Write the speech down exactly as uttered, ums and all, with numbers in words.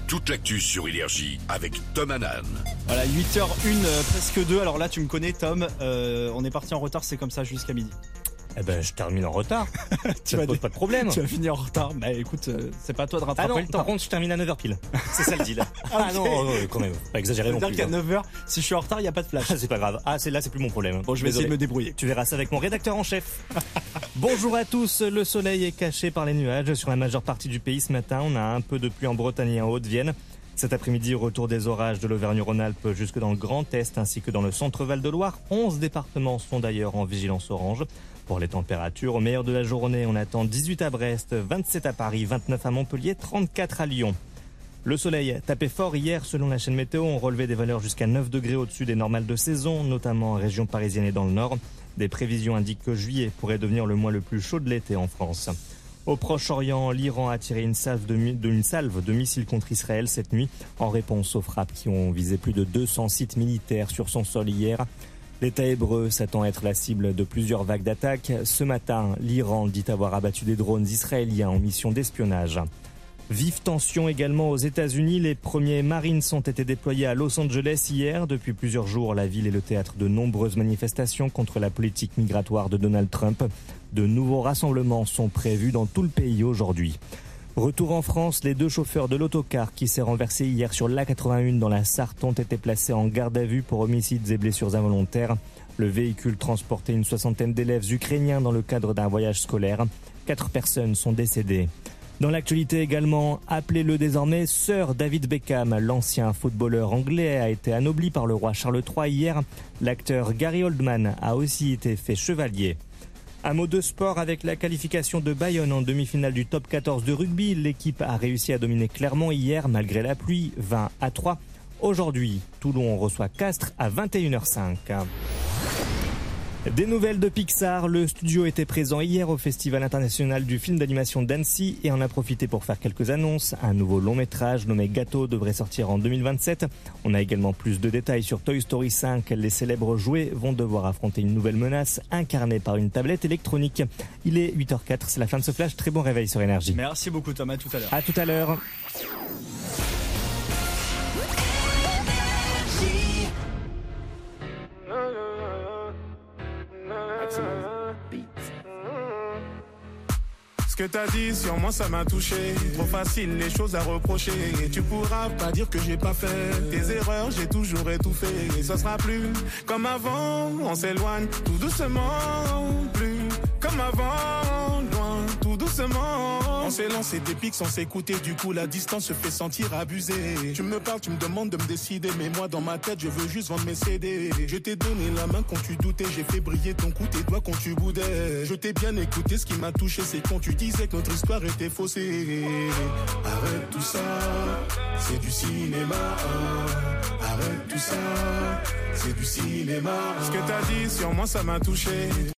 toute l'actu sur Énergie avec Tom Hanan. Voilà, huit heures une, euh, presque deux. Alors là, tu me connais, Tom. Euh, on est parti en retard, c'est comme ça jusqu'à midi. Eh ben, je termine en retard. Tu Ça vas te pose dé- pas de problème. Tu vas finir en retard. Bah écoute, euh, c'est pas à toi de Ah rattraper non, le temps. par contre, je termine à neuf heures pile. C'est ça le deal. Ah, Ah ok. non, oh, oh, quand même, pas exagéré non C'est-à-dire plus. qu'à hein. neuf heures, si je suis en retard, il n'y a pas de flash. Ah, c'est pas grave. Ah, c'est là, c'est plus mon problème. Bon, je vais Désolé. essayer de me débrouiller. Tu verras ça avec mon rédacteur en chef. Bonjour à tous. Le soleil est caché par les nuages sur la majeure partie du pays ce matin. On a un peu de pluie en Bretagne et en Haute-Vienne. Cet après-midi, retour des orages de l'Auvergne-Rhône-Alpes jusque dans le Grand Est ainsi que dans le centre Val-de-Loire. onze départements sont d'ailleurs en vigilance orange. Pour les températures, au meilleur de la journée, on attend dix-huit à Brest, vingt-sept à Paris, vingt-neuf à Montpellier, trente-quatre à Lyon. Le soleil tapait fort hier selon la chaîne météo. On relevait des valeurs jusqu'à neuf degrés au-dessus des normales de saison, notamment en région parisienne et dans le nord. Des prévisions indiquent que juillet pourrait devenir le mois le plus chaud de l'été en France. Au Proche-Orient, l'Iran a tiré une salve de, mi- de- une salve de missiles contre Israël cette nuit en réponse aux frappes qui ont visé plus de deux cents sites militaires sur son sol hier. L'État hébreu s'attend à être la cible de plusieurs vagues d'attaques. Ce matin, l'Iran dit avoir abattu des drones israéliens en mission d'espionnage. Vive tension également aux États-Unis. Les premiers Marines ont été déployés à Los Angeles hier. Depuis plusieurs jours, la ville est le théâtre de nombreuses manifestations contre la politique migratoire de Donald Trump. De nouveaux rassemblements sont prévus dans tout le pays aujourd'hui. Retour en France, les deux chauffeurs de l'autocar qui s'est renversé hier sur l'A quatre-vingt-un dans la Sarthe ont été placés en garde à vue pour homicides et blessures involontaires. Le véhicule transportait une soixantaine d'élèves ukrainiens dans le cadre d'un voyage scolaire. Quatre personnes sont décédées. Dans l'actualité également, appelez-le désormais Sir David Beckham, l'ancien footballeur anglais a été anobli par le roi Charles trois hier. L'acteur Gary Oldman a aussi été fait chevalier. Un mot de sport avec la qualification de Bayonne en demi-finale du top quatorze de rugby. L'équipe a réussi à dominer Clermont hier malgré la pluie, vingt à trois. Aujourd'hui, Toulon reçoit Castres à vingt et une heures cinq. Des nouvelles de Pixar. Le studio était présent hier au Festival international du film d'animation d'Annecy et en a profité pour faire quelques annonces. Un nouveau long métrage nommé Gâteau devrait sortir en deux mille vingt-sept. On a également plus de détails sur Toy Story cinq. Les célèbres jouets vont devoir affronter une nouvelle menace incarnée par une tablette électronique. Il est huit heures quatre, c'est la fin de ce flash. Très bon réveil sur Énergie. Merci beaucoup, Tom. À tout à l'heure. À tout à l'heure. Ce que t'as dit sur moi ça m'a touché. Trop facile les choses à reprocher. Et tu pourras pas dire que j'ai pas fait tes erreurs, j'ai toujours étouffé. Et ça sera plus comme avant. On s'éloigne tout doucement. Plus comme avant. Loin tout doucement. On s'est lancé des pics sans s'écouter. Du coup la distance se fait sentir abusée. Tu me parles, tu me demandes de me décider. Mais moi dans ma tête je veux juste vendre mes C D. Je t'ai donné la main quand tu doutais. J'ai fait briller ton cou, tes doigts quand tu boudais. Je t'ai bien écouté, ce qui m'a touché c'est quand tu disais que notre histoire était faussée. Arrête tout ça, c'est du cinéma. Arrête tout ça, c'est du cinéma. Ce que t'as dit sur moi ça m'a touché.